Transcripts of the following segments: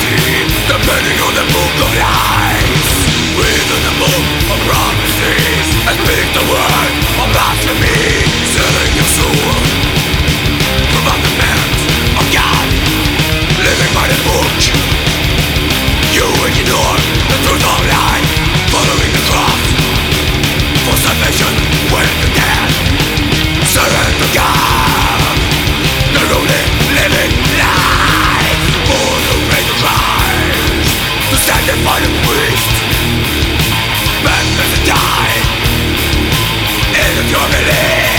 depending on the book of lies. Within the book of prophecies, I speak the word of blasphemy, selling your soul from the command of God. Living by the book, you ignore the truth of life, following the cross for salvation when you can. Surrender God, the only living life for the greater Christ, to sanctify the priest. Man must die in your belief.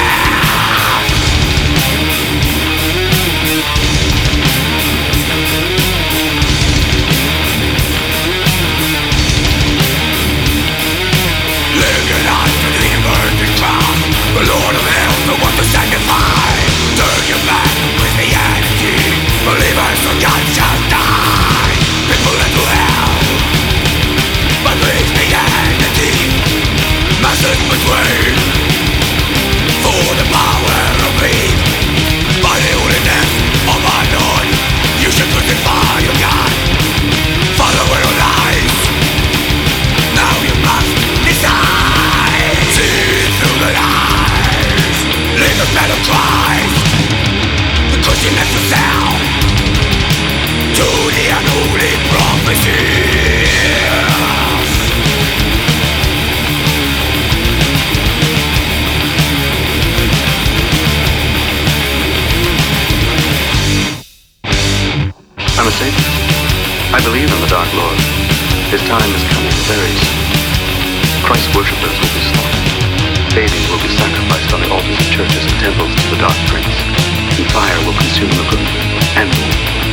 Living life to the emerging cross, the Lord of hell, the one to sanctify. Turn your back with the energy, believers for God shall die. People into hell, but leave the entity. Masses between, for the power of greed. By the holiness of our Lord, you should crucify your God. Follow your lies, now you must decide. See through the lies, leave the bed of Christ, the Christian left yourself to the unholy prophecies. I'm a saint. I believe in the Dark Lord. His time is coming very soon. Christ's worshippers will be slaughtered. Babies will be sacrificed on the altars of churches and temples to the Dark Prince. And fire will consume the good and evil.